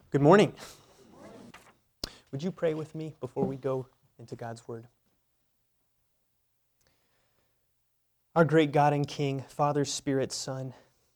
Good morning. Would you pray with me before we go into God's Word? Our great God and King, Father, Spirit, Son,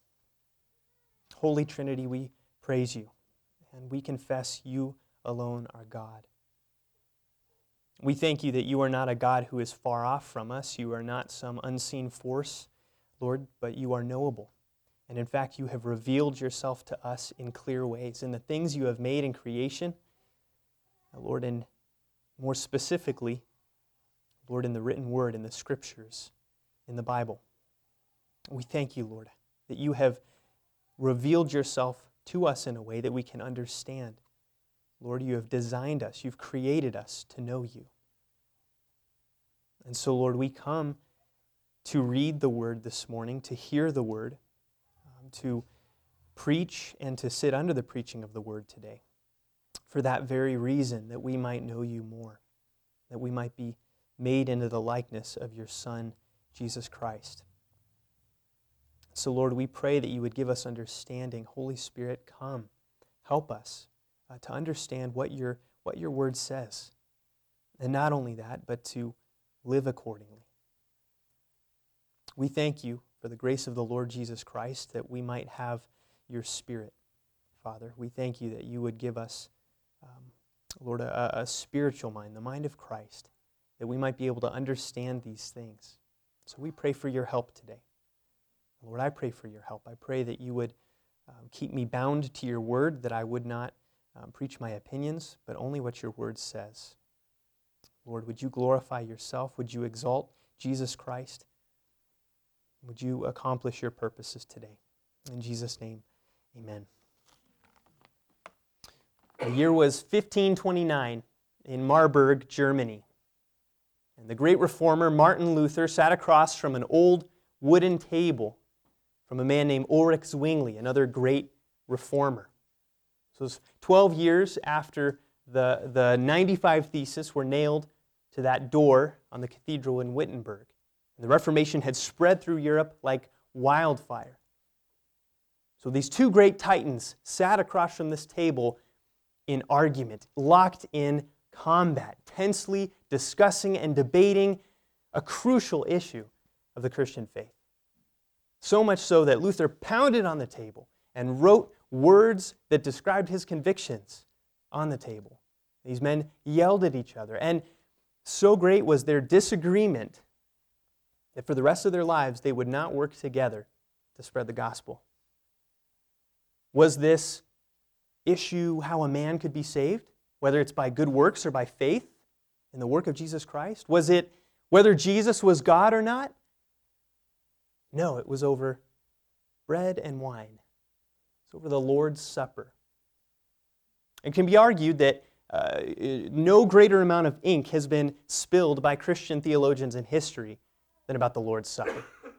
Holy Trinity, we praise you, and we confess you alone are God. We thank you that you are not a God who is far off from us. You are not some unseen force, Lord, but you are knowable. And in fact, you have revealed yourself to us in clear ways. In the things you have made in creation, Lord, and more specifically, Lord, in the written word, in the scriptures, in the Bible. We thank you, Lord, that you have revealed yourself to us in a way that we can understand. Lord, you have designed us, you've created us to know you. And so, Lord, we come to read the word this morning, to hear the word, to preach and to sit under the preaching of the word today. For that very reason, that we might know you more, that we might be made into the likeness of your Son, Jesus Christ. So, Lord, we pray that you would give us understanding. Holy Spirit, come, help us to understand what your word says. And not only that, but to live accordingly. We thank you for the grace of the Lord Jesus Christ, that we might have your Spirit, Father. We thank you that you would give us, Lord, a spiritual mind, the mind of Christ, that we might be able to understand these things. So we pray for your help today. Lord, I pray for your help. I pray that you would keep me bound to your word, that I would not preach my opinions, but only what your word says. Lord, would you glorify yourself? Would you exalt Jesus Christ? Would you accomplish your purposes today? In Jesus' name, amen. The year was 1529 in Marburg, Germany. And the great reformer Martin Luther sat across from an old wooden table from a man named Ulrich Zwingli, another great reformer. So it was 12 years after the 95 Theses were nailed to that door on the cathedral in Wittenberg. And the Reformation had spread through Europe like wildfire. So these two great titans sat across from this table in argument, locked in combat, tensely discussing and debating a crucial issue of the Christian faith. So much so that Luther pounded on the table and wrote words that described his convictions on the table. These men yelled at each other, and so great was their disagreement that for the rest of their lives they would not work together to spread the gospel. Was this issue how a man could be saved, whether it's by good works or by faith in the work of Jesus Christ? Was it whether Jesus was God or not? No, it was over bread and wine. It's over the Lord's Supper. It can be argued that no greater amount of ink has been spilled by Christian theologians in history than about the Lord's Supper.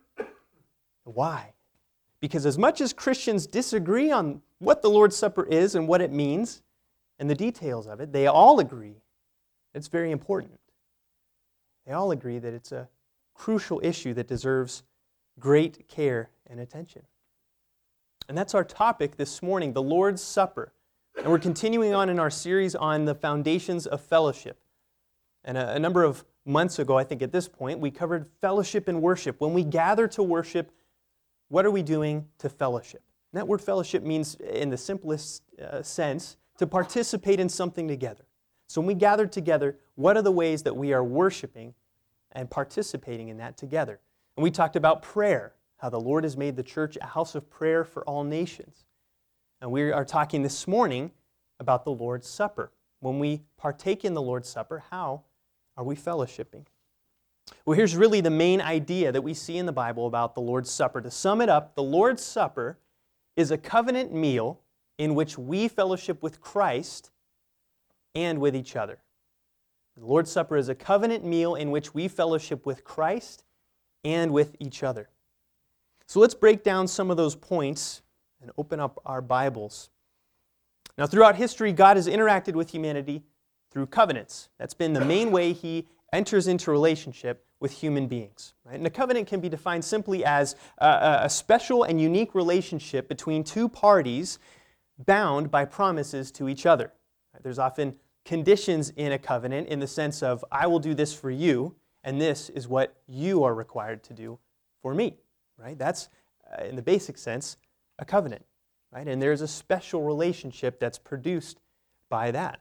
Why? Because as much as Christians disagree on what the Lord's Supper is and what it means and the details of it, they all agree it's very important. They all agree that it's a crucial issue that deserves great care and attention. And that's our topic this morning, the Lord's Supper. And we're continuing on in our series on the foundations of fellowship. And a number of months ago, I think at this point, we covered fellowship and worship. When we gather to worship, what are we doing to fellowship? And that word fellowship means, in the simplest sense, to participate in something together. So when we gather together, what are the ways that we are worshiping and participating in that together? And we talked about prayer, how the Lord has made the church a house of prayer for all nations. And we are talking this morning about the Lord's Supper. When we partake in the Lord's Supper, how are we fellowshipping? Well, here's really the main idea that we see in the Bible about the Lord's Supper. To sum it up, the Lord's Supper is a covenant meal in which we fellowship with Christ and with each other. The Lord's Supper is a covenant meal in which we fellowship with Christ and with each other. So let's break down some of those points and open up our Bibles. Now, throughout history, God has interacted with humanity through covenants. That's been the main way He enters into relationship with human beings. Right? And a covenant can be defined simply as a special and unique relationship between two parties bound by promises to each other. There's often conditions in a covenant in the sense of, I will do this for you, and this is what you are required to do for me. Right? That's, in the basic sense, a covenant. Right? And there's a special relationship that's produced by that.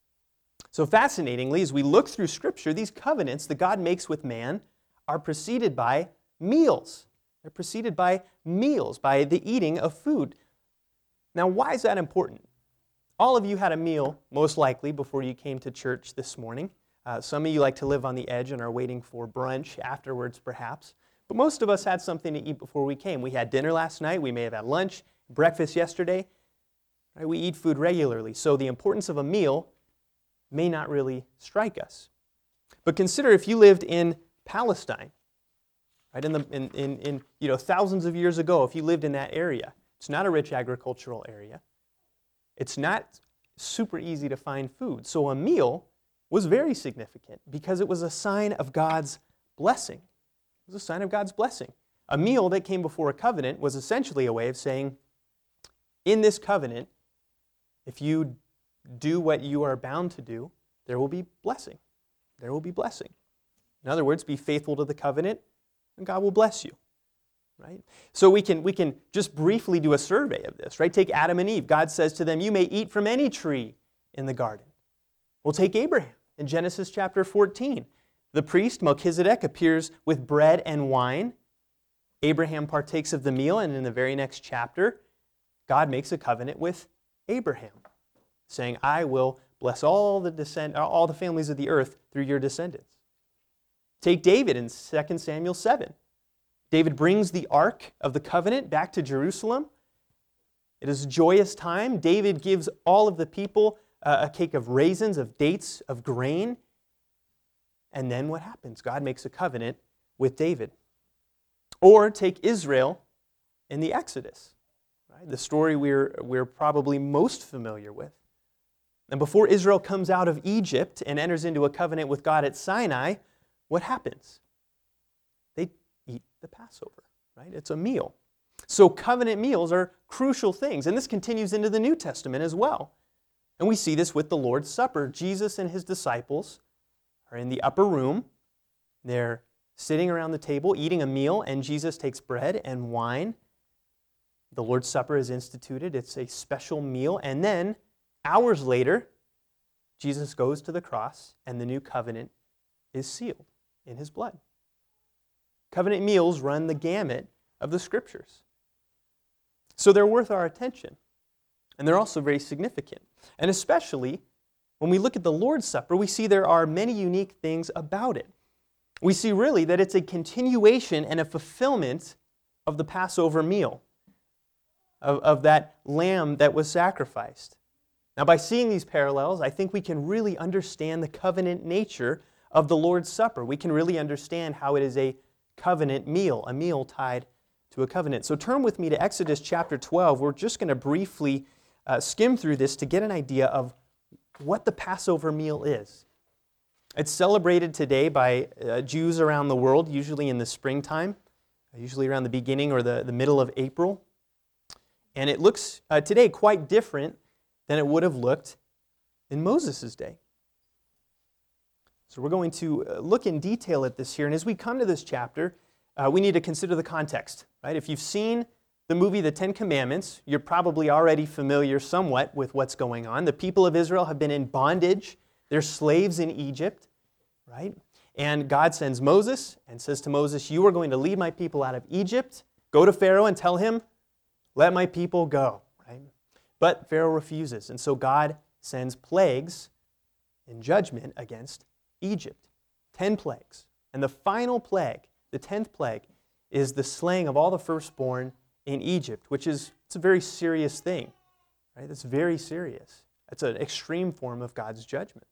So fascinatingly, as we look through Scripture, these covenants that God makes with man are preceded by meals. They're preceded by meals, by the eating of food. Now, why is that important? All of you had a meal, most likely, before you came to church this morning. Some of you like to live on the edge and are waiting for brunch afterwards, perhaps. But most of us had something to eat before we came. We had dinner last night. We may have had lunch, breakfast yesterday. Right? We eat food regularly. So the importance of a meal may not really strike us. But consider if you lived in Palestine, right? In thousands of years ago, if you lived in that area, it's not a rich agricultural area. It's not super easy to find food. So a meal was very significant because it was a sign of God's blessing. It was a sign of God's blessing. A meal that came before a covenant was essentially a way of saying, in this covenant, if you do what you are bound to do, there will be blessing. There will be blessing. In other words, be faithful to the covenant, and God will bless you. Right? So we can just briefly do a survey of this. Right? Take Adam and Eve. God says to them, you may eat from any tree in the garden. We'll take Abraham in Genesis chapter 14. The priest, Melchizedek, appears with bread and wine. Abraham partakes of the meal, and in the very next chapter, God makes a covenant with Abraham, saying, I will bless all the families of the earth through your descendants. Take David in 2 Samuel 7. David brings the Ark of the Covenant back to Jerusalem. It is a joyous time. David gives all of the people a cake of raisins, of dates, of grain. And then what happens? God makes a covenant with David. Or take Israel in the Exodus. The story we're probably most familiar with. And before Israel comes out of Egypt and enters into a covenant with God at Sinai, what happens? They eat the Passover, right? It's a meal. So covenant meals are crucial things, and this continues into the New Testament as well. And we see this with the Lord's Supper. Jesus and his disciples are in the upper room. They're sitting around the table eating a meal, and Jesus takes bread and wine. The Lord's Supper is instituted. It's a special meal. And then, hours later, Jesus goes to the cross, and the new covenant is sealed in his blood. Covenant meals run the gamut of the Scriptures. So they're worth our attention. And they're also very significant. And especially, when we look at the Lord's Supper, we see there are many unique things about it. We see really that it's a continuation and a fulfillment of the Passover meal. Of that lamb that was sacrificed. Now, by seeing these parallels, I think we can really understand the covenant nature of the Lord's Supper. We can really understand how it is a covenant meal, a meal tied to a covenant. So turn with me to Exodus chapter 12. We're just going to briefly skim through this to get an idea of what the Passover meal is. It's celebrated today by Jews around the world, usually in the springtime, usually around the beginning or the middle of April. And it looks today quite different than it would have looked in Moses' day. So we're going to look in detail at this here. And as we come to this chapter, we need to consider the context. Right? If you've seen the movie The Ten Commandments, you're probably already familiar somewhat with what's going on. The people of Israel have been in bondage. They're slaves in Egypt. Right? And God sends Moses and says to Moses, you are going to lead my people out of Egypt. Go to Pharaoh and tell him, let my people go. Right? But Pharaoh refuses, and so God sends plagues in judgment against Egypt. 10 plagues. And the final plague, the 10th plague, is the slaying of all the firstborn in Egypt, which is it's a very serious thing. Right? It's very serious. It's an extreme form of God's judgment.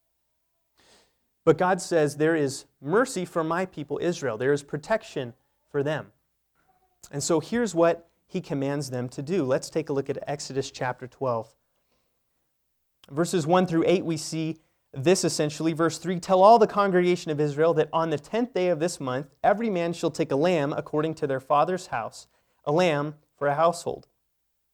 But God says there is mercy for my people Israel. There is protection for them. And so here's what he commands them to do. Let's take a look at Exodus chapter 12. Verses 1 through 8, we see this essentially. Verse 3, tell all the congregation of Israel that on the 10th day of this month, every man shall take a lamb according to their father's house, a lamb for a household.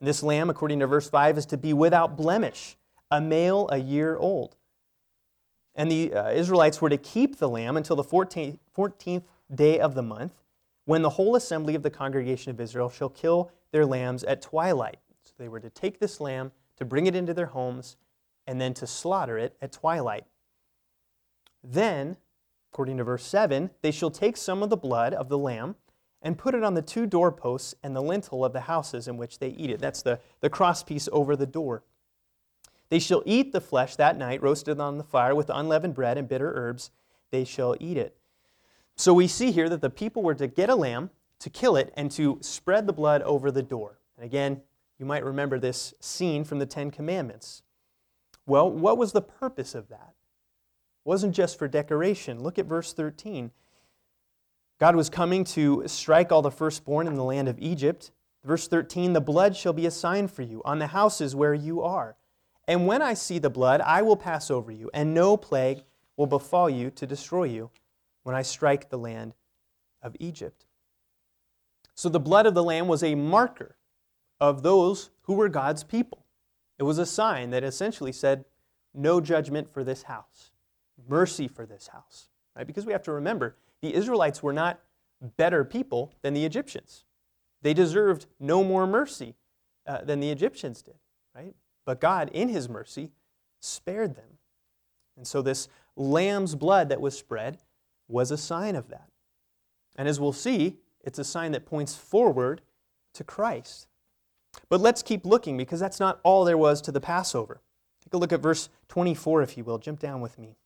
And this lamb, according to verse 5, is to be without blemish, a male a year old. And the Israelites were to keep the lamb until the 14th day of the month, when the whole assembly of the congregation of Israel shall kill their lambs at twilight. So they were to take this lamb, to bring it into their homes, and then to slaughter it at twilight. Then, according to verse 7, they shall take some of the blood of the lamb and put it on the 2 doorposts and the lintel of the houses in which they eat it. That's the crosspiece over the door. They shall eat the flesh that night, roasted on the fire with unleavened bread and bitter herbs. They shall eat it. So we see here that the people were to get a lamb, to kill it, and to spread the blood over the door. And again, you might remember this scene from the 10 Commandments. Well, what was the purpose of that? It wasn't just for decoration. Look at verse 13. God was coming to strike all the firstborn in the land of Egypt. Verse 13, the blood shall be a sign for you on the houses where you are. And when I see the blood, I will pass over you, and no plague will befall you to destroy you when I strike the land of Egypt. So the blood of the lamb was a marker of those who were God's people. It was a sign that essentially said, no judgment for this house, mercy for this house. Right? Because we have to remember, the Israelites were not better people than the Egyptians. They deserved no more mercy than the Egyptians did. Right? But God, in His mercy, spared them. And so this lamb's blood that was spread was a sign of that. And as we'll see, it's a sign that points forward to Christ. But let's keep looking, because that's not all there was to the Passover. Take a look at verse 24, if you will. Jump down with me.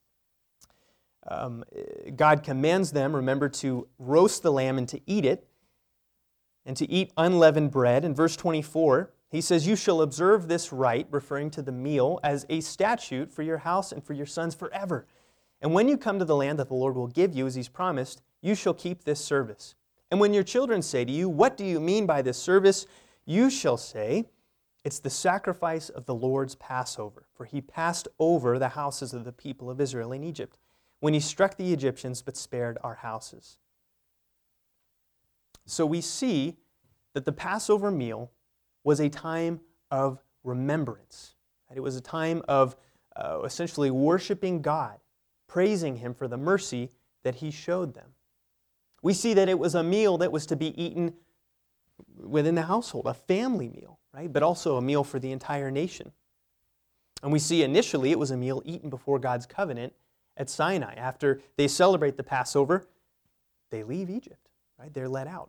God commands them, remember, to roast the lamb and to eat it, and to eat unleavened bread. In verse 24, He says, you shall observe this rite, referring to the meal, as a statute for your house and for your sons forever. And when you come to the land that the Lord will give you, as He's promised, you shall keep this service. And when your children say to you, what do you mean by this service? You shall say, it's the sacrifice of the Lord's Passover, for He passed over the houses of the people of Israel in Egypt, when He struck the Egyptians but spared our houses. So we see that the Passover meal was a time of remembrance. It was a time of essentially worshiping God, praising Him for the mercy that He showed them. We see that it was a meal that was to be eaten within the household, a family meal, right? But also a meal for the entire nation. And we see initially it was a meal eaten before God's covenant at Sinai. After they celebrate the Passover, they leave Egypt, right? They're let out.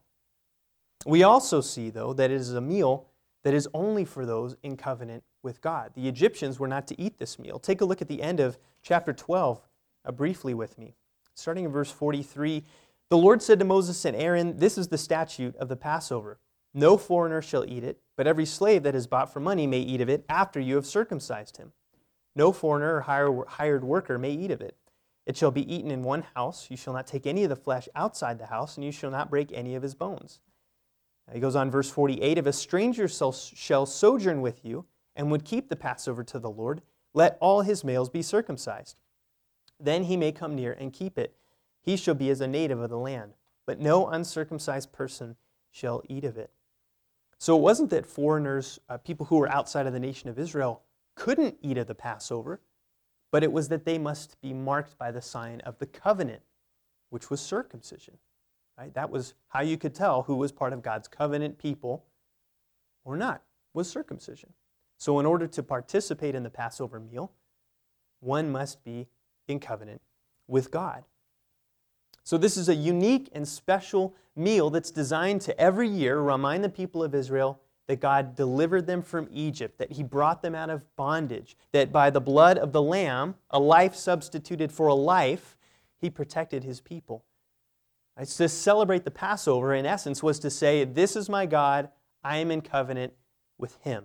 We also see, though, that it is a meal that is only for those in covenant with God. The Egyptians were not to eat this meal. Take a look at the end of chapter 12 briefly with me. Starting in verse 43, the Lord said to Moses and Aaron, this is the statute of the Passover. No foreigner shall eat it, but every slave that is bought for money may eat of it after you have circumcised him. No foreigner or hired worker may eat of it. It shall be eaten in one house. You shall not take any of the flesh outside the house, and you shall not break any of his bones. He goes on, verse 48, if a stranger shall sojourn with you and would keep the Passover to the Lord, let all his males be circumcised. Then he may come near and keep it. He shall be as a native of the land, but no uncircumcised person shall eat of it. So it wasn't that foreigners, people who were outside of the nation of Israel, couldn't eat of the Passover, but it was that they must be marked by the sign of the covenant, which was circumcision. Right? That was how you could tell who was part of God's covenant people or not, was circumcision. So in order to participate in the Passover meal, one must be in covenant with God. So this is a unique and special meal that's designed to every year remind the people of Israel that God delivered them from Egypt, that He brought them out of bondage, that by the blood of the Lamb, a life substituted for a life, He protected His people. It's to celebrate the Passover, in essence, was to say, this is my God, I am in covenant with Him.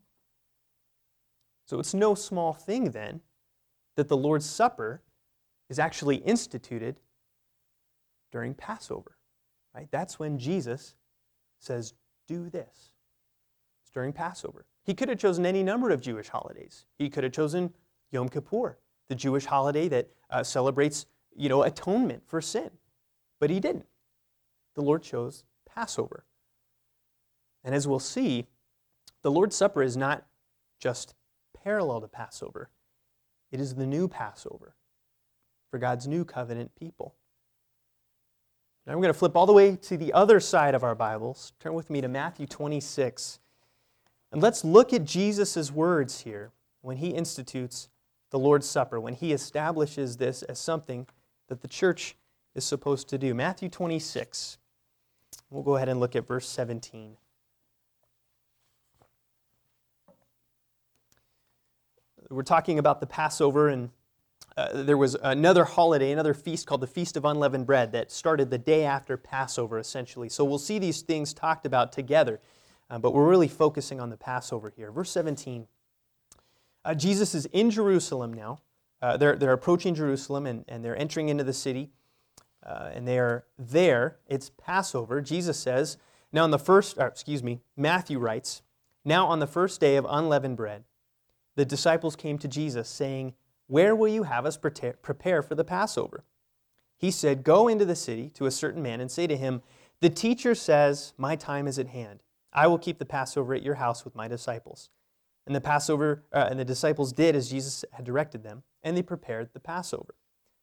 So it's no small thing then that the Lord's Supper is actually instituted during Passover. Right? That's when Jesus says, do this. It's during Passover. He could have chosen any number of Jewish holidays. He could have chosen Yom Kippur, the Jewish holiday that celebrates, atonement for sin. But He didn't. The Lord chose Passover. And as we'll see, The Lord's Supper is not just parallel to Passover. It is the new Passover for God's new covenant people. Now we're going to flip all the way to the other side of our Bibles. Turn with me to Matthew 26. And let's look at Jesus' words here when he institutes the Lord's Supper, when he establishes this as something that the church is supposed to do. Matthew 26. We'll go ahead and look at verse 17. We're talking about the Passover, and there was another holiday, another feast called the Feast of Unleavened Bread that started the day after Passover, essentially. So we'll see these things talked about together, but we're really focusing on the Passover here. Verse 17, Jesus is in Jerusalem now. They're approaching Jerusalem, and they're entering into the city, and they are there. It's Passover. Jesus says, Matthew writes, now on the first day of unleavened bread, the disciples came to Jesus, saying, where will you have us prepare for the Passover? He said, go into the city to a certain man and say to him, the teacher says, my time is at hand. I will keep the Passover at your house with my disciples. And the disciples did as Jesus had directed them, and they prepared the Passover.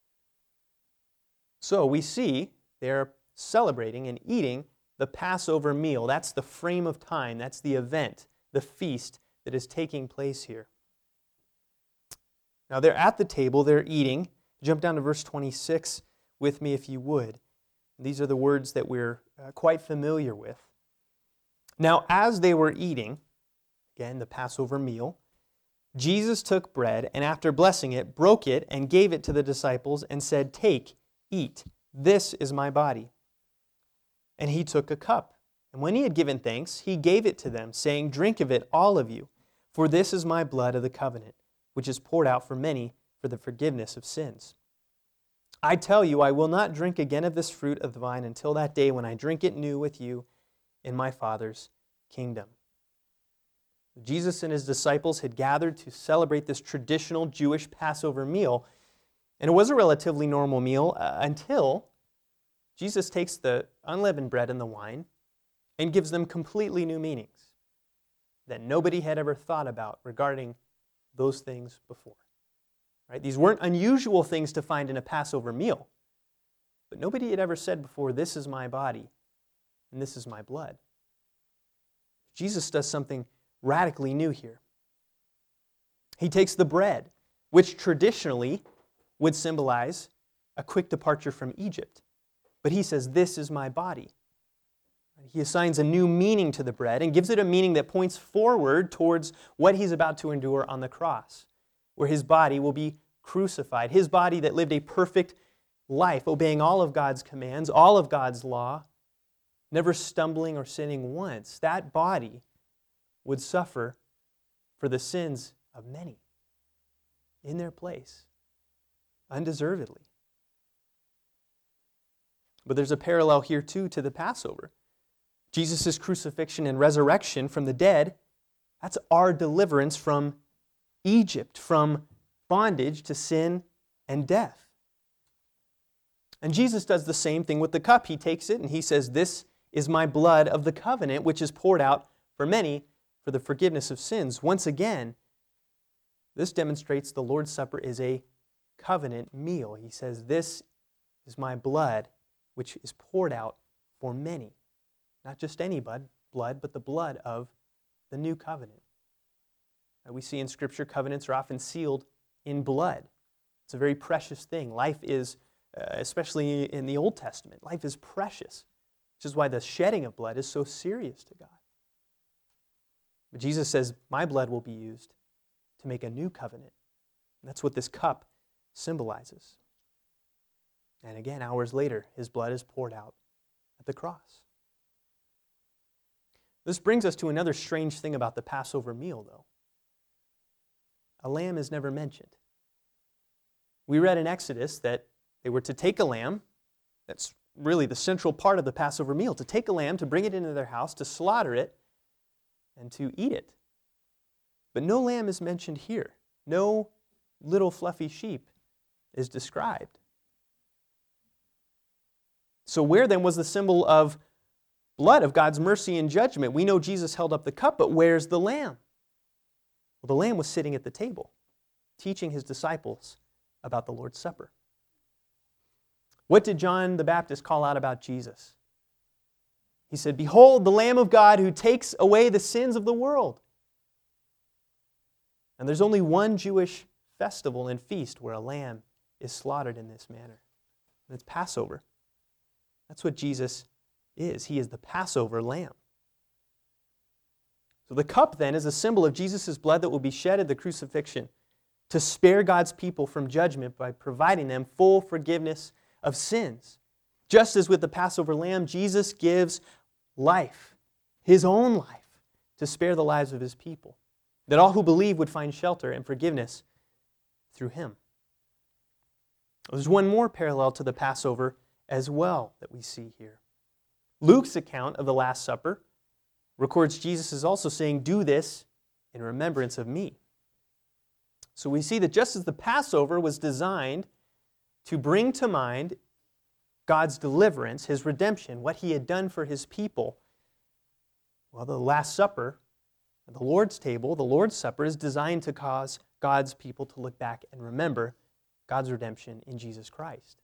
So we see they're celebrating and eating the Passover meal. That's the frame of time. That's the event, the feast that is taking place here. Now they're at the table, they're eating. Jump down to verse 26 with me if you would. These are the words that we're quite familiar with. Now as they were eating, again the Passover meal, Jesus took bread and after blessing it, broke it and gave it to the disciples and said, take, eat, this is my body. And he took a cup. And when he had given thanks, he gave it to them, saying, drink of it, all of you, for this is my blood of the covenant, which is poured out for many for the forgiveness of sins. I tell you, I will not drink again of this fruit of the vine until that day when I drink it new with you in my Father's kingdom. Jesus and his disciples had gathered to celebrate this traditional Jewish Passover meal, and it was a relatively normal meal until Jesus takes the unleavened bread and the wine and gives them completely new meanings that nobody had ever thought about regarding those things before. Right? These weren't unusual things to find in a Passover meal, but nobody had ever said before, this is my body and this is my blood. Jesus does something radically new here. He takes the bread, which traditionally would symbolize a quick departure from Egypt, but he says, this is my body. He assigns a new meaning to the bread and gives it a meaning that points forward towards what he's about to endure on the cross, where his body will be crucified. His body that lived a perfect life, obeying all of God's commands, all of God's law, never stumbling or sinning once. That body would suffer for the sins of many in their place, undeservedly. But there's a parallel here too to the Passover. Jesus' crucifixion and resurrection from the dead, that's our deliverance from Egypt, from bondage to sin and death. And Jesus does the same thing with the cup. He takes it and he says, this is my blood of the covenant, which is poured out for many for the forgiveness of sins. Once again, this demonstrates the Lord's Supper is a covenant meal. He says, this is my blood, which is poured out for many. Not just any blood, but the blood of the new covenant. We see in Scripture covenants are often sealed in blood. It's a very precious thing. Life is, especially in the Old Testament, life is precious, which is why the shedding of blood is so serious to God. But Jesus says, my blood will be used to make a new covenant. And that's what this cup symbolizes. And again, hours later, his blood is poured out at the cross. This brings us to another strange thing about the Passover meal, though. A lamb is never mentioned. We read in Exodus that they were to take a lamb, that's really the central part of the Passover meal, to take a lamb, to bring it into their house, to slaughter it, and to eat it. But no lamb is mentioned here. No little fluffy sheep is described. So where then was the symbol of blood of God's mercy and judgment. We know Jesus held up the cup, but where's the Lamb? Well, the Lamb was sitting at the table, teaching his disciples about the Lord's Supper. What did John the Baptist call out about Jesus? He said, "Behold, the Lamb of God who takes away the sins of the world." And there's only one Jewish festival and feast where a lamb is slaughtered in this manner. And it's Passover. That's what Jesus is. He is the Passover lamb. So the cup then is a symbol of Jesus' blood that will be shed at the crucifixion to spare God's people from judgment by providing them full forgiveness of sins. Just as with the Passover lamb, Jesus gives life, his own life, to spare the lives of his people, that all who believe would find shelter and forgiveness through him. There's one more parallel to the Passover as well that we see here. Luke's account of the Last Supper records Jesus is also saying, "Do this in remembrance of me." So we see that just as the Passover was designed to bring to mind God's deliverance, his redemption, what he had done for his people, well, the Last Supper, the Lord's table, the Lord's Supper, is designed to cause God's people to look back and remember God's redemption in Jesus Christ.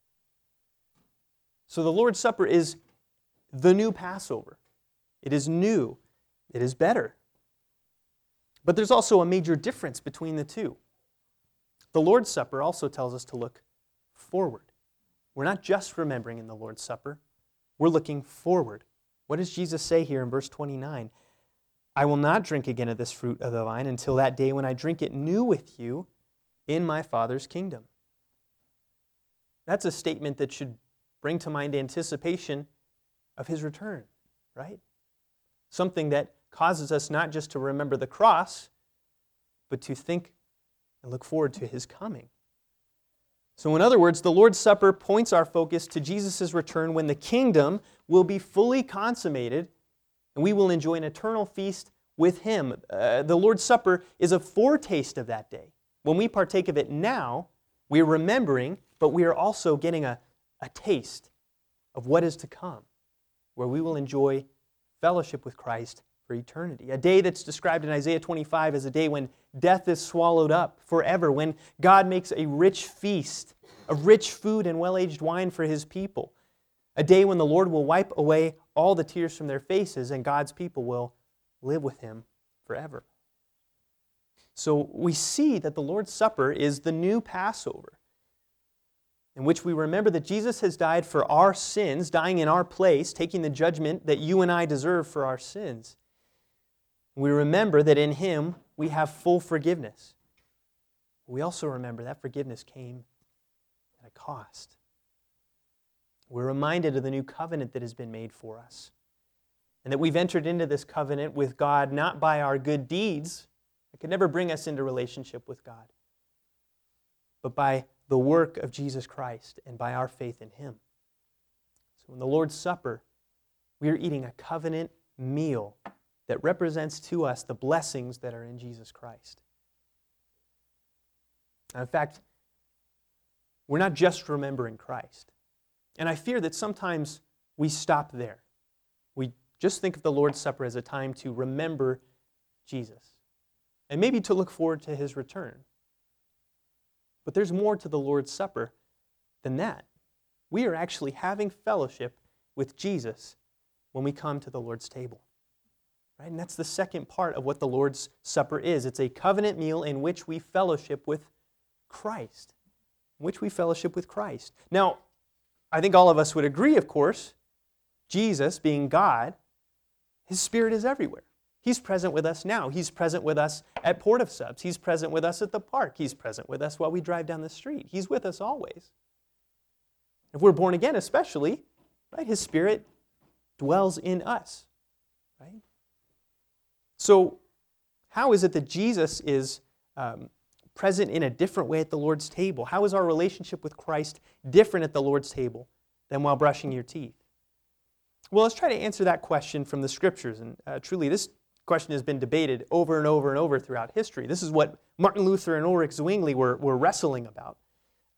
So the Lord's Supper is the new Passover. It is new. It is better. But there's also a major difference between the two. The Lord's Supper also tells us to look forward. We're not just remembering in the Lord's Supper. We're looking forward. What does Jesus say here in verse 29? "I will not drink again of this fruit of the vine until that day when I drink it new with you in my Father's kingdom." That's a statement that should bring to mind anticipation of his return, right? Something that causes us not just to remember the cross, but to think and look forward to his coming. So in other words, the Lord's Supper points our focus to Jesus' return when the kingdom will be fully consummated and we will enjoy an eternal feast with him. The Lord's Supper is a foretaste of that day. When we partake of it now, we're remembering, but we are also getting a taste of what is to come, where we will enjoy fellowship with Christ for eternity. A day that's described in Isaiah 25 as a day when death is swallowed up forever, when God makes a rich feast, of rich food and well-aged wine for his people. A day when the Lord will wipe away all the tears from their faces and God's people will live with him forever. So we see that the Lord's Supper is the new Passover, in which we remember that Jesus has died for our sins, dying in our place, taking the judgment that you and I deserve for our sins. We remember that in him we have full forgiveness. We also remember that forgiveness came at a cost. We're reminded of the new covenant that has been made for us, and that we've entered into this covenant with God not by our good deeds that could never bring us into relationship with God, but by the work of Jesus Christ and by our faith in him. So in the Lord's Supper, we are eating a covenant meal that represents to us the blessings that are in Jesus Christ. Now, in fact, we're not just remembering Christ. And I fear that sometimes we stop there. We just think of the Lord's Supper as a time to remember Jesus and maybe to look forward to his return. But there's more to the Lord's Supper than that. We are actually having fellowship with Jesus when we come to the Lord's table. Right? And that's the second part of what the Lord's Supper is. It's a covenant meal in which we fellowship with Christ. In which we fellowship with Christ. Now, I think all of us would agree, of course, Jesus, being God, his Spirit is everywhere. He's present with us now. He's present with us at Port of Subs. He's present with us at the park. He's present with us while we drive down the street. He's with us always. If we're born again especially, right, his Spirit dwells in us. Right? So how is it that Jesus is present in a different way at the Lord's table? How is our relationship with Christ different at the Lord's table than while brushing your teeth? Well, let's try to answer that question from the Scriptures. And truly, this question has been debated over and over and over throughout history. This is what Martin Luther and Ulrich Zwingli were wrestling about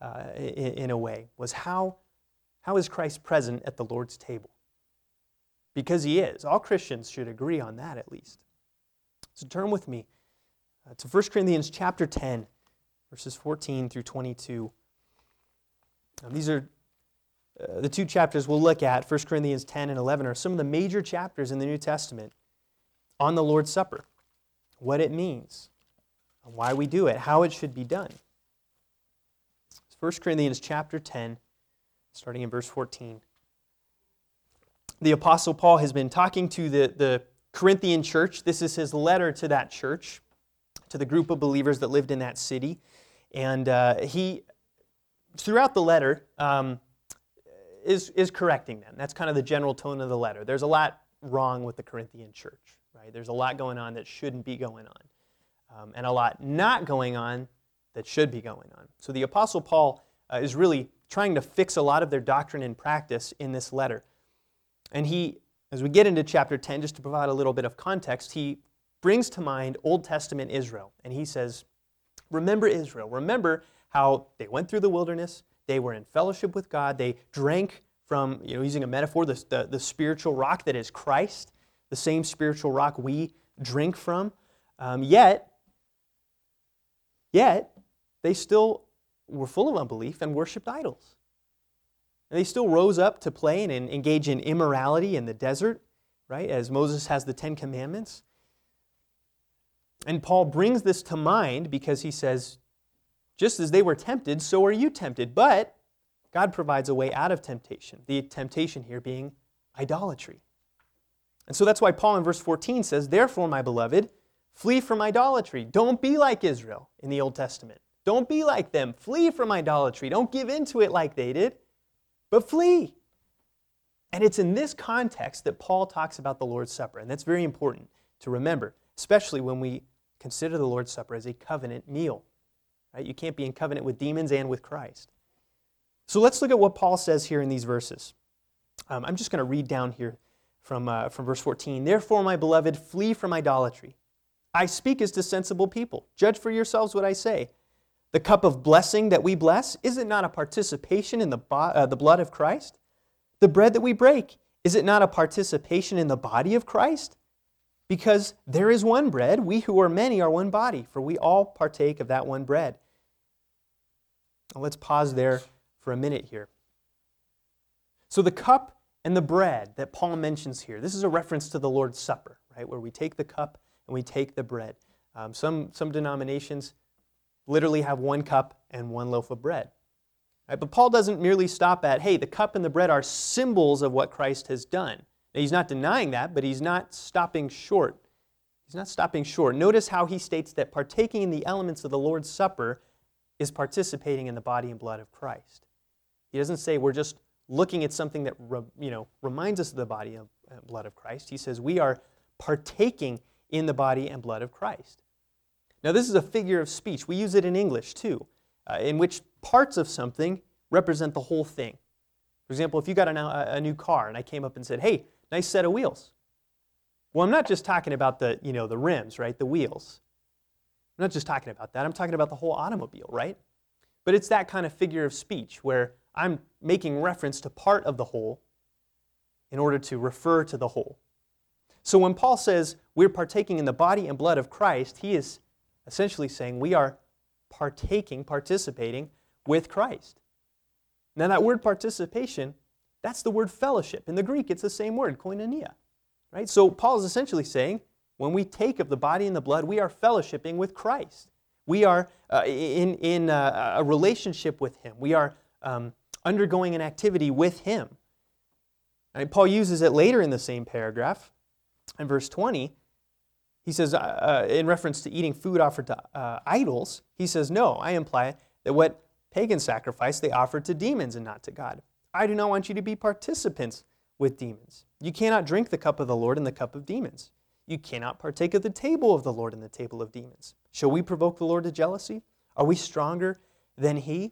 in a way, was how is Christ present at the Lord's table? because he is. All Christians should agree on that at least. So turn with me to 1 Corinthians chapter 10, verses 14 through 22. These are the two chapters we'll look at. 1 Corinthians 10 and 11 are some of the major chapters in the New Testament on the Lord's Supper, what it means, why we do it, how it should be done. 1 Corinthians chapter 10, starting in verse 14. The Apostle Paul has been talking to the Corinthian church. This is his letter to that church, to the group of believers that lived in that city. And he, throughout the letter, is correcting them. That's kind of the general tone of the letter. There's a lot wrong with the Corinthian church, right? There's a lot going on that shouldn't be going on, and a lot not going on that should be going on. So the Apostle Paul is really trying to fix a lot of their doctrine and practice in this letter. And he, as we get into chapter 10, just to provide a little bit of context, he brings to mind Old Testament Israel. And he says, remember Israel. Remember how they went through the wilderness. They were in fellowship with God. They drank from, using a metaphor, the spiritual rock that is Christ, the same spiritual rock we drink from. Yet, they still were full of unbelief and worshipped idols. And they still rose up to play and engage in immorality in the desert, right, as Moses has the Ten Commandments. And Paul brings this to mind because he says, just as they were tempted, so are you tempted. But God provides a way out of temptation, the temptation here being idolatry. And so that's why Paul in verse 14 says, therefore, my beloved, flee from idolatry. Don't be like Israel in the Old Testament. Don't be like them. Flee from idolatry. Don't give into it like they did, but flee. And it's in this context that Paul talks about the Lord's Supper. And that's very important to remember, especially when we consider the Lord's Supper as a covenant meal. Right? You can't be in covenant with demons and with Christ. So let's look at what Paul says here in these verses. I'm just going to read down here from verse 14. Therefore, my beloved, flee from idolatry. I speak as to sensible people. Judge for yourselves what I say. The cup of blessing that we bless, is it not a participation in the blood of Christ? The bread that we break, is it not a participation in the body of Christ? Because there is one bread, we who are many are one body, for we all partake of that one bread. Now let's pause there for a minute here. So the cup and the bread that Paul mentions here, this is a reference to the Lord's Supper, right, where we take the cup and we take the bread. Some denominations literally have one cup and one loaf of bread. Right? But Paul doesn't merely stop at, hey, the cup and the bread are symbols of what Christ has done. Now, he's not denying that, but he's not stopping short. He's not stopping short. Notice how he states that partaking in the elements of the Lord's Supper is participating in the body and blood of Christ. He doesn't say we're just looking at something that reminds us of the body and blood of Christ. He says we are partaking in the body and blood of Christ. Now, this is a figure of speech. We use it in English, too, in which parts of something represent the whole thing. For example, if you got a new car and I came up and said, hey, nice set of wheels. Well, I'm not just talking about the rims, right, the wheels. I'm not just talking about that. I'm talking about the whole automobile, right? But it's that kind of figure of speech where I'm making reference to part of the whole in order to refer to the whole. So when Paul says we're partaking in the body and blood of Christ, he is essentially saying we are participating with Christ. Now that word participation, that's the word fellowship. In the Greek, it's the same word, koinonia. Right? So Paul is essentially saying when we take of the body and the blood, we are fellowshipping with Christ. We are in a relationship with Him. We are undergoing an activity with Him. And Paul uses it later in the same paragraph. In verse 20, he says, in reference to eating food offered to idols, he says, no, I imply that what pagans sacrifice, they offered to demons and not to God. I do not want you to be participants with demons. You cannot drink the cup of the Lord and the cup of demons. You cannot partake of the table of the Lord and the table of demons. Shall we provoke the Lord to jealousy? Are we stronger than He?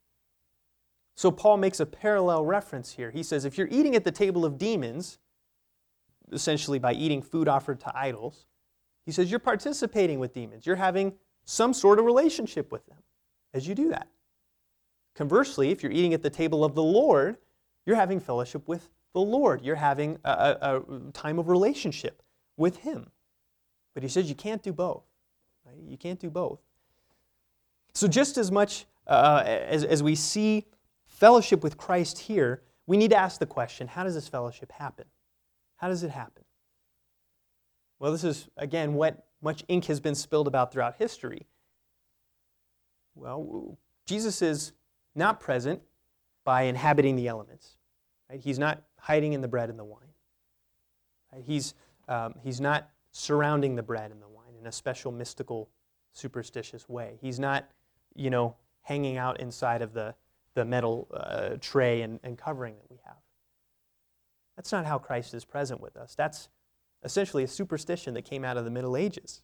So Paul makes a parallel reference here. He says, if you're eating at the table of demons, essentially by eating food offered to idols, he says you're participating with demons. You're having some sort of relationship with them as you do that. Conversely, if you're eating at the table of the Lord, you're having fellowship with the Lord. You're having a time of relationship with Him. But He says you can't do both. Right? You can't do both. So just as much as we see fellowship with Christ here, we need to ask the question, how does this fellowship happen? How does it happen? Well, this is, again, what much ink has been spilled about throughout history. Well, Jesus is not present by inhabiting the elements. Right? He's not hiding in the bread and the wine. Right? He's not surrounding the bread and the wine in a special mystical, superstitious way. He's not, hanging out inside of the metal tray and covering that we have. That's not how Christ is present with us. That's essentially a superstition that came out of the Middle Ages.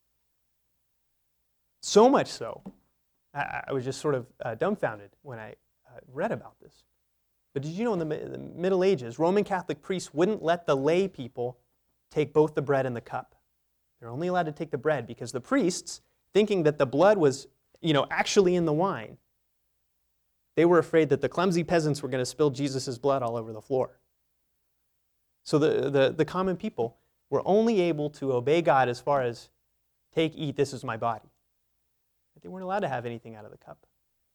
So much so, I was just sort of dumbfounded when I read about this. But did you know in the Middle Ages, Roman Catholic priests wouldn't let the lay people take both the bread and the cup. They're only allowed to take the bread because the priests, thinking that the blood was, actually in the wine, they were afraid that the clumsy peasants were going to spill Jesus' blood all over the floor. So the common people were only able to obey God as far as, take, eat, this is my body. They weren't allowed to have anything out of the cup.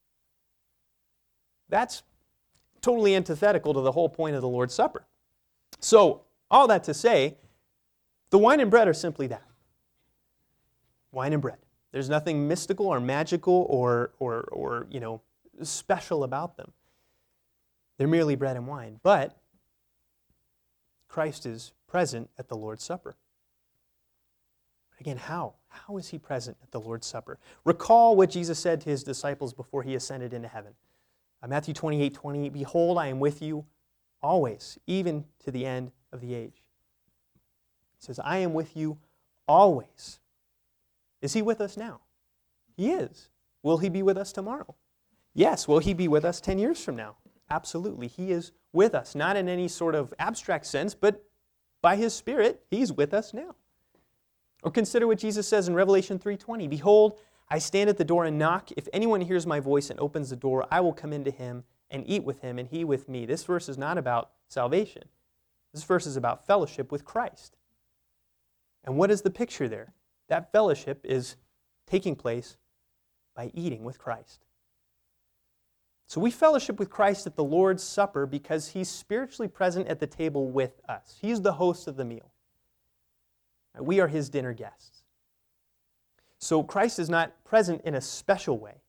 That's totally antithetical to the whole point of the Lord's Supper. So, all that to say, the wine and bread are simply that. Wine and bread. There's nothing mystical or magical or special about them. They're merely bread and wine. But Christ is present at the Lord's Supper. Again, how? How is He present at the Lord's Supper? Recall what Jesus said to His disciples before He ascended into heaven. Matthew 28:20, "Behold, I am with you always, even to the end of the age." He says, I am with you always. Is He with us now? He is. Will He be with us tomorrow? Yes. Will He be with us 10 years from now? Absolutely. He is with us, not in any sort of abstract sense, but by His Spirit, He's with us now. Or consider what Jesus says in Revelation 3:20, "Behold, I stand at the door and knock. If anyone hears my voice and opens the door, I will come into him and eat with him and he with me." This verse is not about salvation. This verse is about fellowship with Christ. And what is the picture there? That fellowship is taking place by eating with Christ. So we fellowship with Christ at the Lord's Supper because He's spiritually present at the table with us. He's the host of the meal. We are His dinner guests. So Christ is not present in a special way.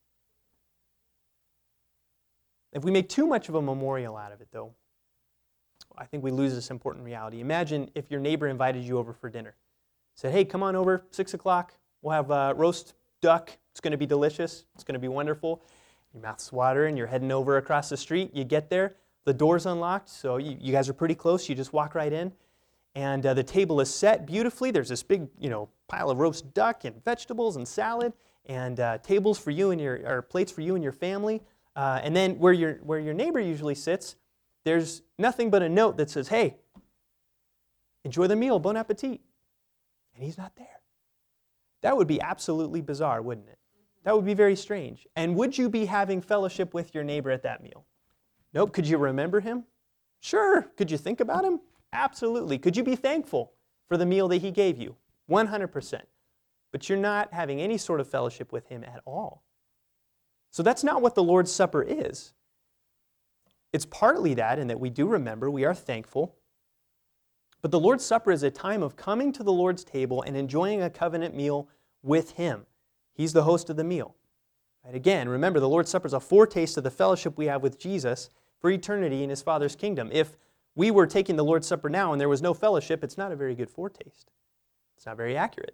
If we make too much of a memorial out of it, though, I think we lose this important reality. Imagine if your neighbor invited you over for dinner. Said, hey, come on over, 6 o'clock. We'll have roast duck. It's going to be delicious. It's going to be wonderful. Your mouth's watering. You're heading over across the street. You get there. The door's unlocked, so you guys are pretty close. You just walk right in. And the table is set beautifully. There's this big, pile of roast duck and vegetables and salad, and tables for you and or plates for you and your family. And then where your neighbor usually sits, there's nothing but a note that says, "Hey, enjoy the meal, bon appetit." And he's not there. That would be absolutely bizarre, wouldn't it? That would be very strange. And would you be having fellowship with your neighbor at that meal? Nope. Could you remember him? Sure. Could you think about him? Absolutely. Could you be thankful for the meal that he gave you? 100%. But you're not having any sort of fellowship with him at all. So that's not what the Lord's Supper is. It's partly that, in that we do remember, we are thankful. But the Lord's Supper is a time of coming to the Lord's table and enjoying a covenant meal with Him. He's the host of the meal. Right? Again, remember, the Lord's Supper is a foretaste of the fellowship we have with Jesus for eternity in His Father's kingdom. If we were taking the Lord's Supper now and there was no fellowship, it's not a very good foretaste. It's not very accurate.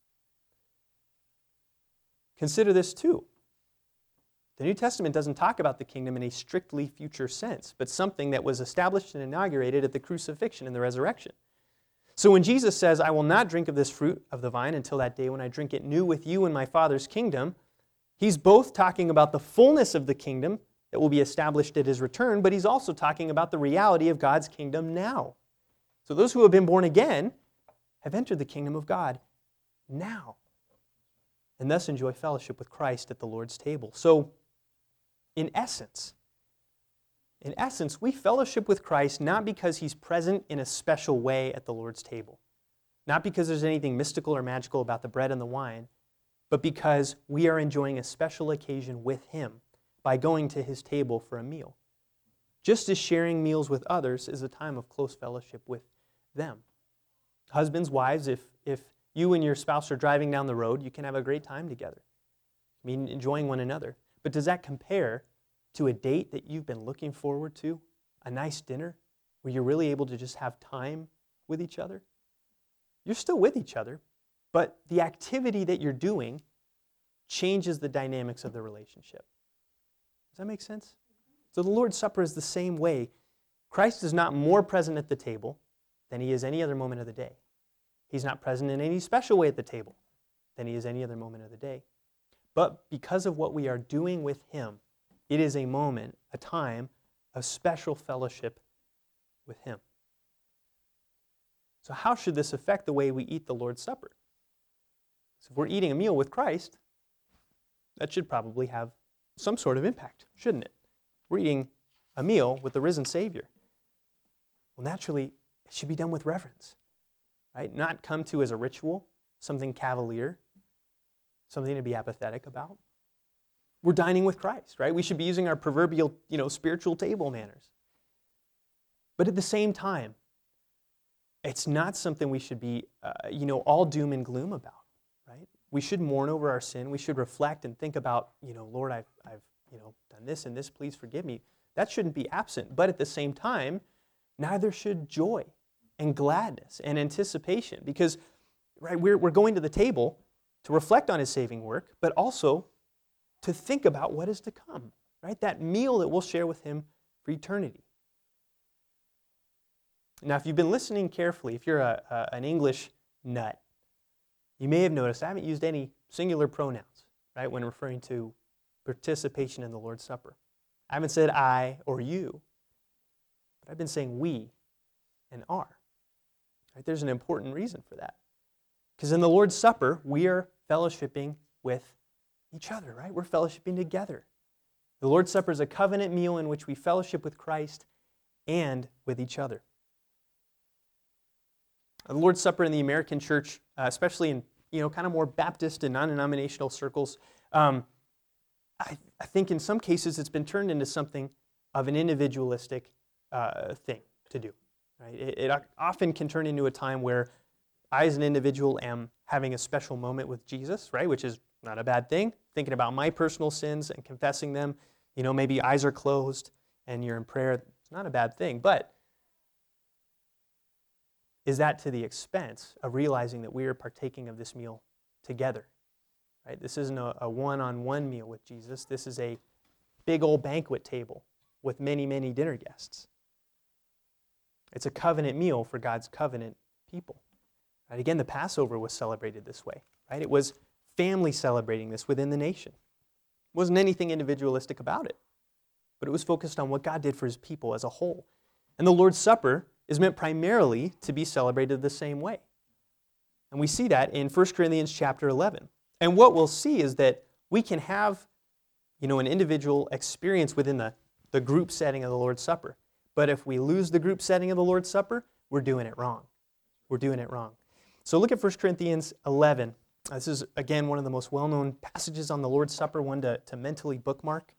Consider this too. The New Testament doesn't talk about the kingdom in a strictly future sense, but something that was established and inaugurated at the crucifixion and the resurrection. So when Jesus says, "I will not drink of this fruit of the vine until that day when I drink it new with you in my Father's kingdom," He's both talking about the fullness of the kingdom that will be established at His return, but He's also talking about the reality of God's kingdom now. So those who have been born again have entered the kingdom of God now, and thus enjoy fellowship with Christ at the Lord's table. So, in essence, In essence, we fellowship with Christ not because he's present in a special way at the Lord's table, not because there's anything mystical or magical about the bread and the wine, but because we are enjoying a special occasion with him by going to his table for a meal. Just as sharing meals with others is a time of close fellowship with them. Husbands, wives, if you and your spouse are driving down the road, you can have a great time together. I mean, enjoying one another. But does that compare to a date that you've been looking forward to? A nice dinner where you're really able to just have time with each other? You're still with each other, but the activity that you're doing changes the dynamics of the relationship. Does that make sense? So the Lord's Supper is the same way. Christ is not more present at the table than he is any other moment of the day. He's not present in any special way at the table than he is any other moment of the day. But because of what we are doing with him, it is a moment, a time of special fellowship with him. So how should this affect the way we eat the Lord's Supper? So if we're eating a meal with Christ, that should probably have some sort of impact, shouldn't it? We're eating a meal with the risen Savior. Well, naturally, it should be done with reverence, right? Not come to as a ritual, something cavalier, something to be apathetic about. We're dining with Christ, right? We should be using our proverbial, spiritual table manners. But at the same time, it's not something we should be, all doom and gloom about, right? We should mourn over our sin. We should reflect and think about, Lord, I've done this and this, please forgive me. That shouldn't be absent. But at the same time, neither should joy and gladness and anticipation, because right, we're going to the table to reflect on his saving work, but also to think about what is to come, right? That meal that we'll share with him for eternity. Now, if you've been listening carefully, if you're an English nut, you may have noticed I haven't used any singular pronouns, right, when referring to participation in the Lord's Supper. I haven't said I or you, but I've been saying we and our. Right? There's an important reason for that. Because in the Lord's Supper, we are fellowshipping with each other, right? We're fellowshipping together. The Lord's Supper is a covenant meal in which we fellowship with Christ and with each other. The Lord's Supper in the American church, especially in kind of more Baptist and non-denominational circles, I think in some cases it's been turned into something of an individualistic thing to do. Right? It often can turn into a time where I as an individual am having a special moment with Jesus, right, which is not a bad thing, thinking about my personal sins and confessing them. Maybe eyes are closed and you're in prayer. It's not a bad thing, but is that to the expense of realizing that we are partaking of this meal together? Right? This isn't a one-on-one meal with Jesus. This is a big old banquet table with many, many dinner guests. It's a covenant meal for God's covenant people. Right? Again, the Passover was celebrated this way. Right? It was family celebrating this within the nation. It wasn't anything individualistic about it, but it was focused on what God did for his people as a whole. And the Lord's Supper is meant primarily to be celebrated the same way. And we see that in 1 Corinthians chapter 11. And what we'll see is that we can have, an individual experience within the group setting of the Lord's Supper. But if we lose the group setting of the Lord's Supper, we're doing it wrong. We're doing it wrong. So look at 1 Corinthians 11. This is, again, one of the most well-known passages on the Lord's Supper, one to mentally bookmark.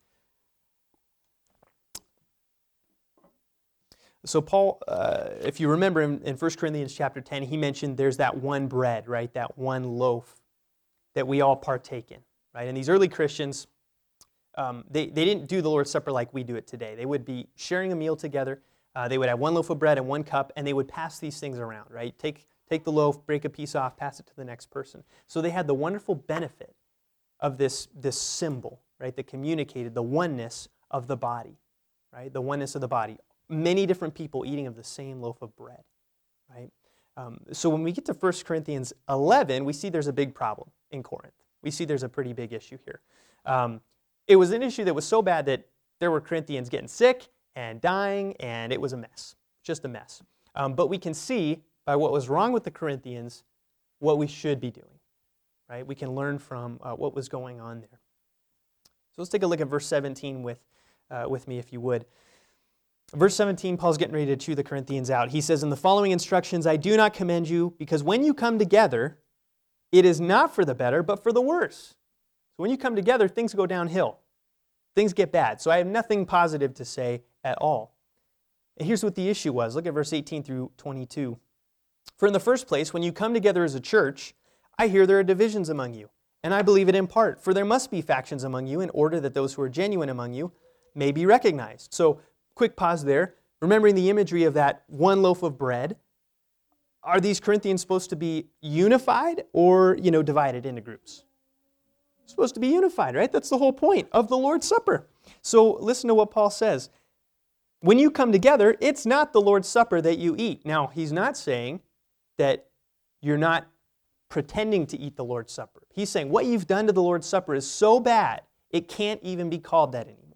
So Paul, if you remember in 1 Corinthians chapter 10, he mentioned there's that one bread, right? That one loaf that we all partake in, right? And these early Christians, they didn't do the Lord's Supper like we do it today. They would be sharing a meal together. They would have one loaf of bread and one cup, and they would pass these things around, right? Take the loaf, break a piece off, pass it to the next person. So they had the wonderful benefit of this symbol, right, that communicated the oneness of the body, right? The oneness of the body. Many different people eating of the same loaf of bread, right? So when we get to 1 Corinthians 11, we see there's a big problem in Corinth. We see there's a pretty big issue here. It was an issue that was so bad that there were Corinthians getting sick and dying, and it was a mess, just a mess. But we can see by what was wrong with the Corinthians what we should be doing, right? We can learn from what was going on there. So let's take a look at verse 17 with me, if you would. Verse 17, Paul's getting ready to chew the Corinthians out. He says, "In the following instructions, I do not commend you, because when you come together, it is not for the better, but for the worse." So when you come together, things go downhill. Things get bad. So I have nothing positive to say at all. And here's what the issue was. Look at verse 18 through 22. "For in the first place, when you come together as a church, I hear there are divisions among you, and I believe it in part. For there must be factions among you in order that those who are genuine among you may be recognized." So quick pause there. Remembering the imagery of that one loaf of bread, are these Corinthians supposed to be unified or, divided into groups? Supposed to be unified, right? That's the whole point of the Lord's Supper. So listen to what Paul says. When you come together, it's not the Lord's Supper that you eat. Now, he's not saying that you're not pretending to eat the Lord's Supper. He's saying what you've done to the Lord's Supper is so bad, it can't even be called that anymore.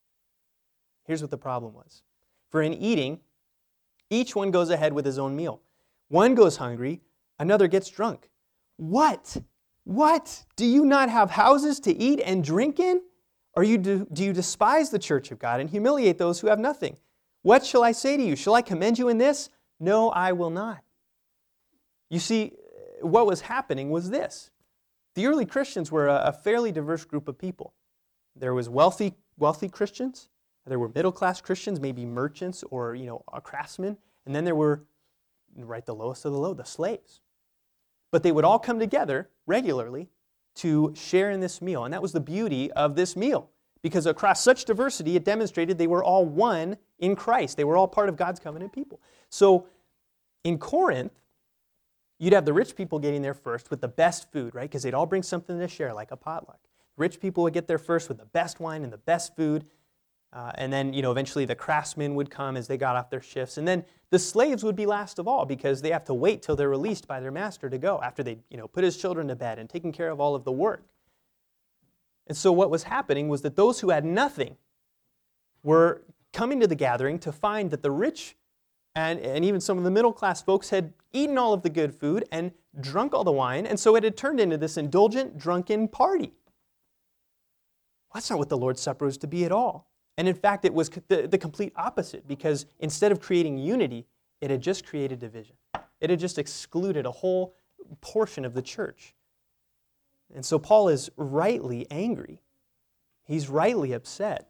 Here's what the problem was. For in eating, each one goes ahead with his own meal. One goes hungry, another gets drunk. What? Do you not have houses to eat and drink in? Or do you despise the church of God and humiliate those who have nothing? What shall I say to you? Shall I commend you in this? No, I will not. You see, what was happening was this. The early Christians were a fairly diverse group of people. There was wealthy Christians. There were middle-class Christians, maybe merchants or, craftsmen. And then there were, right, the lowest of the low, the slaves. But they would all come together regularly to share in this meal. And that was the beauty of this meal. Because across such diversity, it demonstrated they were all one in Christ. They were all part of God's covenant people. So in Corinth, you'd have the rich people getting there first with the best food, right? Because they'd all bring something to share, like a potluck. Rich people would get there first with the best wine and the best food. And then, eventually the craftsmen would come as they got off their shifts. And then the slaves would be last of all because they have to wait till they're released by their master to go after they, put his children to bed and taken care of all of the work. And so what was happening was that those who had nothing were coming to the gathering to find that the rich and even some of the middle-class folks had eaten all of the good food and drunk all the wine. And so it had turned into this indulgent, drunken party. Well, that's not what the Lord's Supper was to be at all. And in fact, it was the complete opposite, because instead of creating unity, it had just created division. It had just excluded a whole portion of the church. And so Paul is rightly angry. He's rightly upset.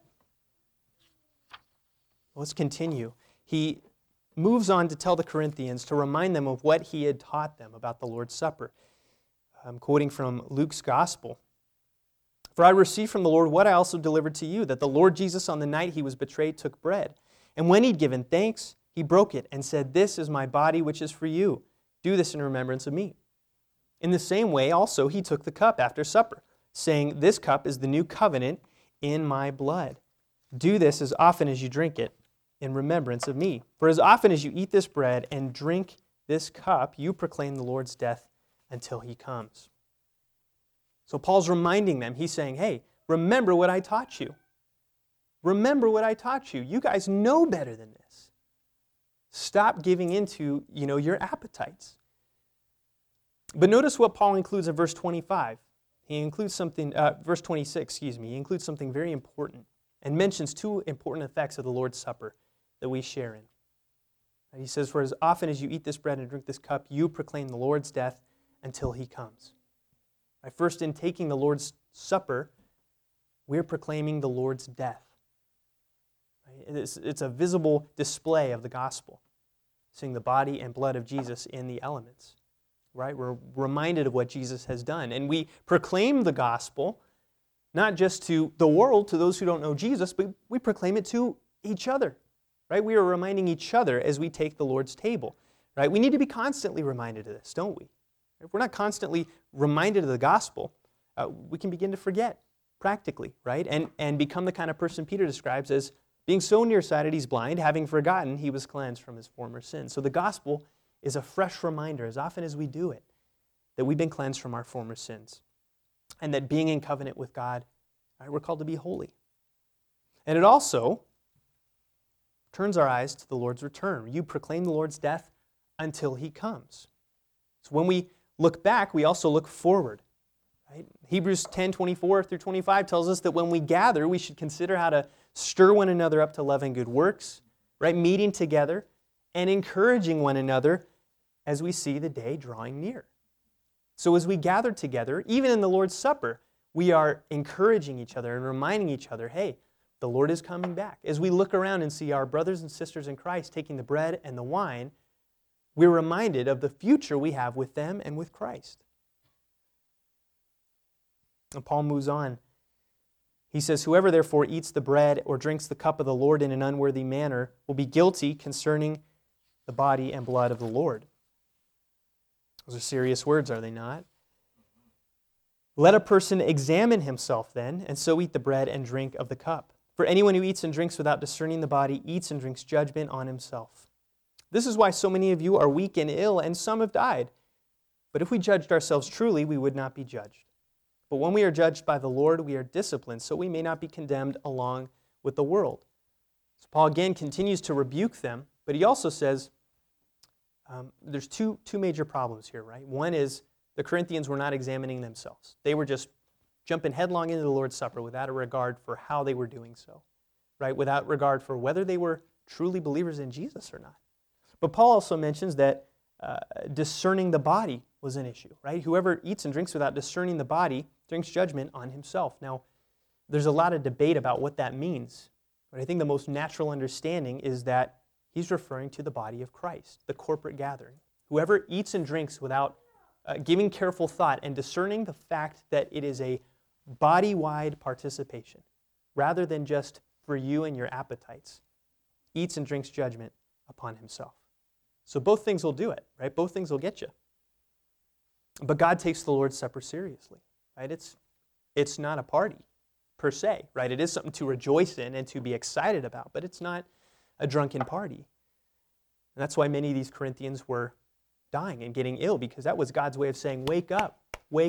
Let's continue. He moves on to tell the Corinthians to remind them of what he had taught them about the Lord's Supper. I'm quoting from Luke's Gospel. "For I received from the Lord what I also delivered to you, that the Lord Jesus on the night he was betrayed took bread. And when he'd given thanks, he broke it and said, 'This is my body which is for you. Do this in remembrance of me.' In the same way also he took the cup after supper, saying, 'This cup is the new covenant in my blood. Do this as often as you drink it in remembrance of me. For as often as you eat this bread and drink this cup, you proclaim the Lord's death until he comes.'" So Paul's reminding them, he's saying, hey, remember what I taught you. Remember what I taught you. You guys know better than this. Stop giving into, your appetites. But notice what Paul includes in verse 25. He includes something, verse 26, he includes something very important and mentions two important effects of the Lord's Supper that we share in. And he says, "For as often as you eat this bread and drink this cup, you proclaim the Lord's death until he comes." First, in taking the Lord's Supper, we're proclaiming the Lord's death. It's a visible display of the gospel, seeing the body and blood of Jesus in the elements. Right? We're reminded of what Jesus has done. And we proclaim the gospel not just to the world, to those who don't know Jesus, but we proclaim it to each other. Right? We are reminding each other as we take the Lord's table. Right? We need to be constantly reminded of this, don't we? If we're not constantly reminded of the gospel, we can begin to forget practically, right? And become the kind of person Peter describes as being so nearsighted he's blind, having forgotten he was cleansed from his former sins. So the gospel is a fresh reminder, as often as we do it, that we've been cleansed from our former sins. And that being in covenant with God, right, we're called to be holy. And it also turns our eyes to the Lord's return. You proclaim the Lord's death until he comes. So when we look back, we also look forward. Right? Hebrews 10:24 through 25 tells us that when we gather, we should consider how to stir one another up to love and good works, right? Meeting together and encouraging one another as we see the day drawing near. So as we gather together, even in the Lord's Supper, we are encouraging each other and reminding each other, hey, the Lord is coming back. As we look around and see our brothers and sisters in Christ taking the bread and the wine, we're reminded of the future we have with them and with Christ. And Paul moves on. He says, whoever therefore eats the bread or drinks the cup of the Lord in an unworthy manner will be guilty concerning the body and blood of the Lord. Those are serious words, are they not? Let a person examine himself then, and so eat the bread and drink of the cup. For anyone who eats and drinks without discerning the body eats and drinks judgment on himself. This is why so many of you are weak and ill, and some have died. But if we judged ourselves truly, we would not be judged. But when we are judged by the Lord, we are disciplined, so we may not be condemned along with the world. So Paul again continues to rebuke them, but he also says there's two major problems here, right? One is the Corinthians were not examining themselves. They were just jumping headlong into the Lord's Supper without a regard for how they were doing so, right? Without regard for whether they were truly believers in Jesus or not. But Paul also mentions that discerning the body was an issue, right? Whoever eats and drinks without discerning the body drinks judgment on himself. Now, there's a lot of debate about what that means, but I think the most natural understanding is that he's referring to the body of Christ, the corporate gathering. Whoever eats and drinks without giving careful thought and discerning the fact that it is a body-wide participation, rather than just for you and your appetites, eats and drinks judgment upon himself. So both things will do it, right? Both things will get you. But God takes the Lord's Supper seriously, right? It's not a party per se, right? It is something to rejoice in and to be excited about, but it's not a drunken party. And that's why many of these Corinthians were dying and getting ill, because that was God's way of saying, wake up,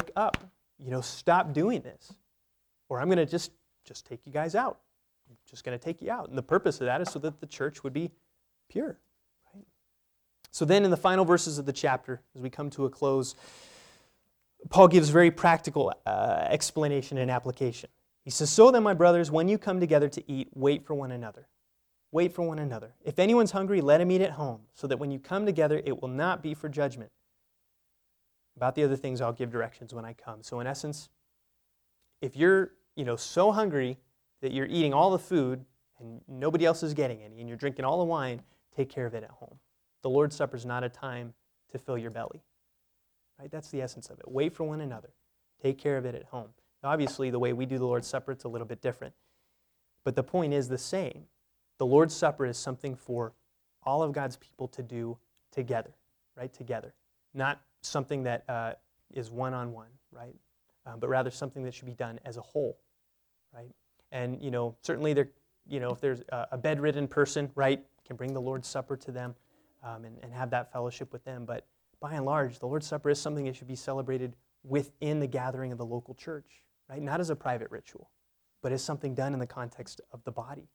stop doing this. Or I'm going to just take you guys out. I'm just going to take you out. And the purpose of that is so that the church would be pure. Right? So then in the final verses of the chapter, as we come to a close, Paul gives very practical explanation and application. He says, so then, my brothers, when you come together to eat, wait for one another. Wait for one another. If anyone's hungry, let him eat at home, so that when you come together, it will not be for judgment. About the other things, I'll give directions when I come. So in essence, if you're so hungry that you're eating all the food and nobody else is getting any, and you're drinking all the wine, take care of it at home. The Lord's Supper is not a time to fill your belly. Right? That's the essence of it. Wait for one another. Take care of it at home. Now, obviously, the way we do the Lord's Supper, it's a little bit different. But the point is the same. The Lord's Supper is something for all of God's people to do together, right? Together. Not something that is one-on-one, right? But rather something that should be done as a whole, right? And, certainly if there's a bedridden person, right, can bring the Lord's Supper to them and have that fellowship with them. But by and large, the Lord's Supper is something that should be celebrated within the gathering of the local church, right? Not as a private ritual, but as something done in the context of the body.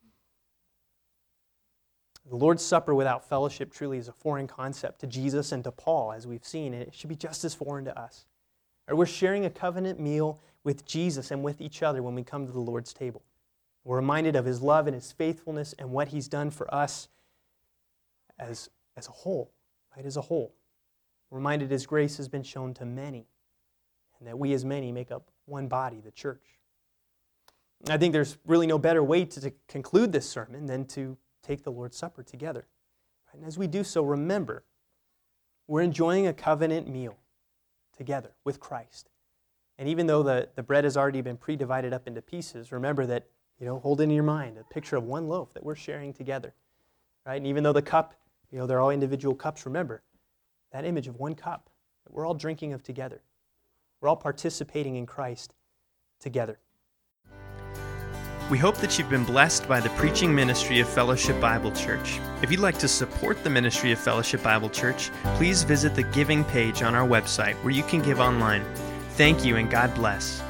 The Lord's Supper without fellowship truly is a foreign concept to Jesus and to Paul, as we've seen, and it should be just as foreign to us. We're sharing a covenant meal with Jesus and with each other when we come to the Lord's table. We're reminded of His love and His faithfulness and what He's done for us as a whole, right? As a whole. We're reminded His grace has been shown to many, and that we as many make up one body, the church. And I think there's really no better way to conclude this sermon than to take the Lord's Supper together. And as we do so, remember, we're enjoying a covenant meal together with Christ. And even though the bread has already been pre-divided up into pieces, remember that, hold in your mind a picture of one loaf that we're sharing together. Right? And even though the cup, they're all individual cups, remember that image of one cup that we're all drinking of together. We're all participating in Christ together. We hope that you've been blessed by the preaching ministry of Fellowship Bible Church. If you'd like to support the ministry of Fellowship Bible Church, please visit the giving page on our website where you can give online. Thank you and God bless.